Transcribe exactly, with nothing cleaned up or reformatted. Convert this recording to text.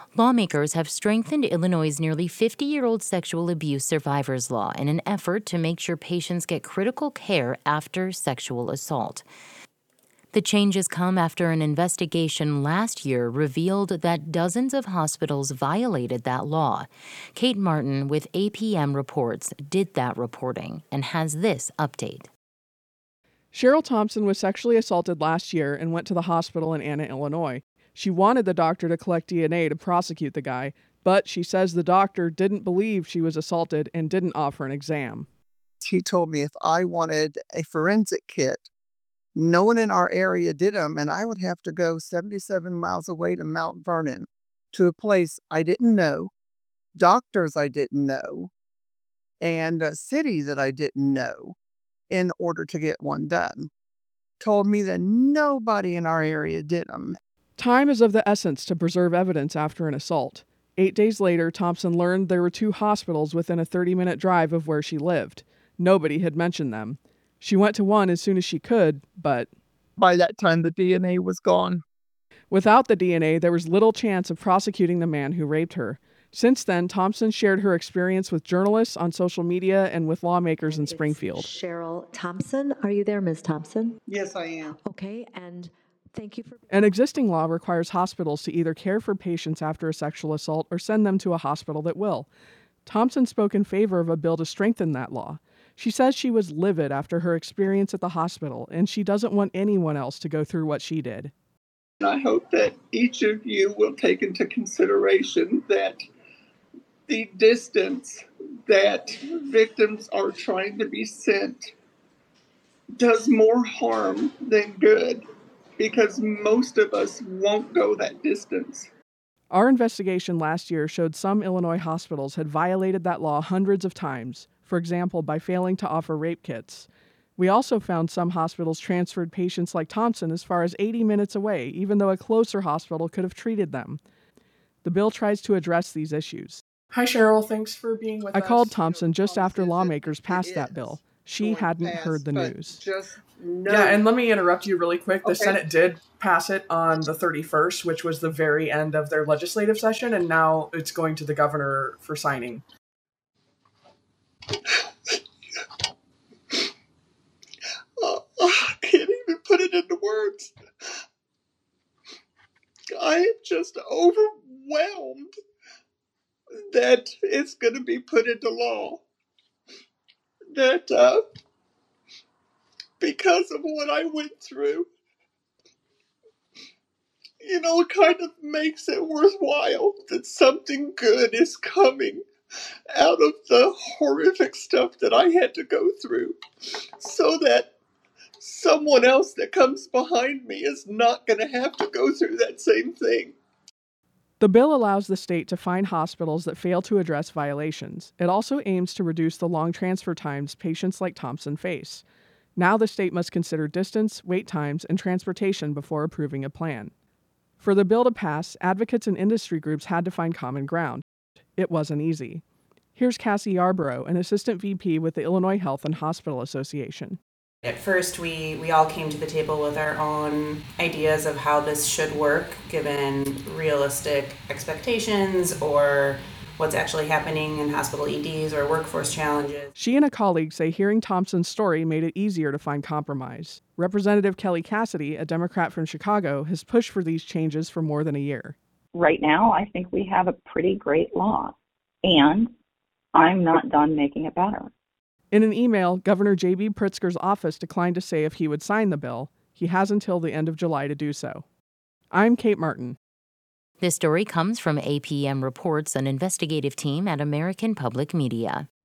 Lawmakers have strengthened Illinois' nearly fifty-year-old sexual abuse survivors law in an effort to make sure patients get critical care after sexual assault. The changes come after an investigation last year revealed that dozens of hospitals violated that law. Kate Martin with A P M Reports did that reporting and has this update. Cheryl Thompson was sexually assaulted last year and went to the hospital in Anna, Illinois. She wanted the doctor to collect D N A to prosecute the guy, but she says the doctor didn't believe she was assaulted and didn't offer an exam. He told me if I wanted a forensic kit, no one in our area did them, and I would have to go seventy-seven miles away to Mount Vernon, to a place I didn't know, doctors I didn't know, and a city that I didn't know in order to get one done. Told me that nobody in our area did them. Time is of the essence to preserve evidence after an assault. Eight days later, Thompson learned there were two hospitals within a thirty-minute drive of where she lived. Nobody had mentioned them. She went to one as soon as she could, but by that time the D N A was gone. Without the D N A, there was little chance of prosecuting the man who raped her. Since then, Thompson shared her experience with journalists on social media and with lawmakers in Springfield. Cheryl Thompson, are you there, Miz Thompson? Yes, I am. Okay, and thank you for... An existing law requires hospitals to either care for patients after a sexual assault or send them to a hospital that will. Thompson spoke in favor of a bill to strengthen that law. She says she was livid after her experience at the hospital, and she doesn't want anyone else to go through what she did. I hope that each of you will take into consideration that the distance that victims are trying to be sent does more harm than good, because most of us won't go that distance. Our investigation last year showed some Illinois hospitals had violated that law hundreds of times, for example, by failing to offer rape kits. We also found some hospitals transferred patients like Thompson as far as eighty minutes away, even though a closer hospital could have treated them. The bill tries to address these issues. Hi, Cheryl. Thanks for being with I us. I called Thompson just after lawmakers passed that bill. She hadn't heard the news. Just no. Yeah, and let me interrupt you really quick. The Okay. Senate did pass it on the thirty-first, which was the very end of their legislative session, and now it's going to the governor for signing. Oh, I can't even put it into words. I am just overwhelmed that it's going to be put into law. That uh, because of what I went through, you know, it kind of makes it worthwhile that something good is coming out of the horrific stuff that I had to go through, so that someone else that comes behind me is not going to have to go through that same thing. The bill allows the state to fine hospitals that fail to address violations. It also aims to reduce the long transfer times patients like Thompson face. Now the state must consider distance, wait times, and transportation before approving a plan. For the bill to pass, advocates and industry groups had to find common ground. It wasn't easy. Here's Cassie Yarborough, an assistant V P with the Illinois Health and Hospital Association. At first, we, we all came to the table with our own ideas of how this should work, given realistic expectations or what's actually happening in hospital E Ds or workforce challenges. She and a colleague say hearing Thompson's story made it easier to find compromise. Representative Kelly Cassidy, a Democrat from Chicago, has pushed for these changes for more than a year. Right now, I think we have a pretty great law, and I'm not done making it better. In an email, Governor J B Pritzker's office declined to say if he would sign the bill. He has until the end of July to do so. I'm Kate Martin. This story comes from A P M Reports, an investigative team at American Public Media.